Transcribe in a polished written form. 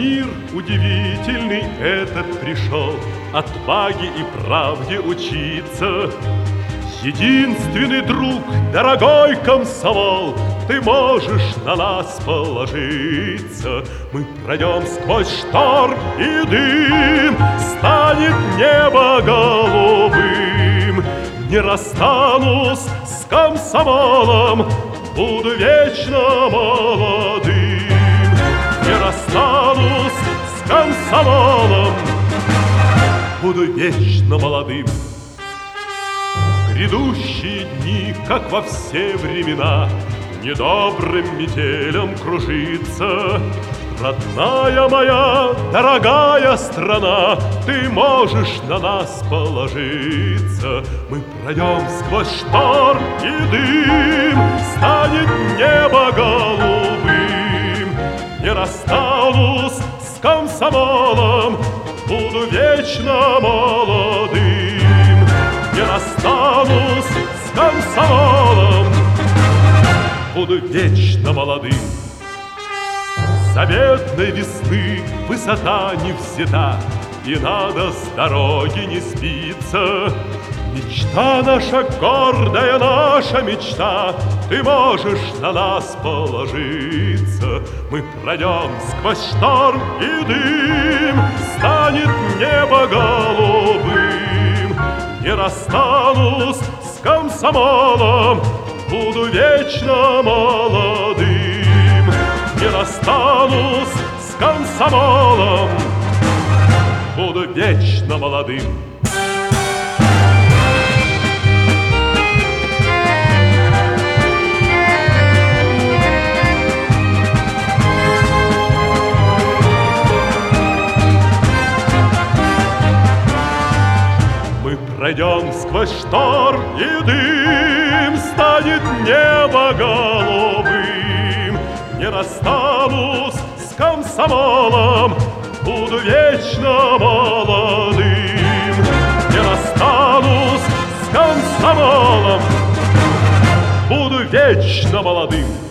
мир удивительный этот пришел, отваге и правде учиться. Единственный друг, дорогой комсомол, ты можешь на нас положиться. Мы пройдем сквозь шторм и дым, станет небо голубым. Не расстанусь с комсомолом, буду вечно молодым. Не расстанусь с комсомолом, буду вечно молодым. Грядущие дни, как во все времена, недобрым метелем кружится. Родная моя, дорогая страна, ты можешь на нас положиться. Мы пройдем сквозь шторм и дым, станет небо голубым. Не расстанусь с комсомолом, буду вечно молодым. Не расстанусь с комсомолом, буду вечно молодым. Заветной весны высота не взята, и надо с дороги не сбиться. Мечта наша, гордая наша мечта, ты можешь на нас положиться. Мы пройдем сквозь шторм и дым, станет небо голубым. Не расстанусь с комсомолом, буду вечно молодым. Не расстанусь с комсомолом, буду вечно молодым. Мы пройдем сквозь шторм и дым, станет небо голубым. Не расстанусь с комсомолом, буду вечно молодым. Не расстанусь с комсомолом, буду вечно молодым.